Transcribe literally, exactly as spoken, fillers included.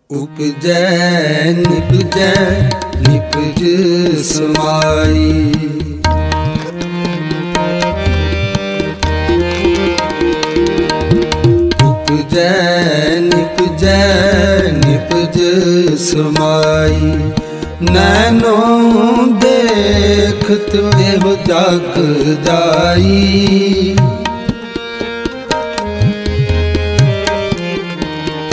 ਉਪਜੈ ਨਿਪਜੈ ਨਿਪਜ ਸਮਾਈ। ਉਪਜੈ ਨਿਪਜੈ ਨਿਪਜ ਸਮਾਈ। ਨੈਨੋ ਦੇਖਤ ਇਹੋ ਜਗ ਜਾਈ।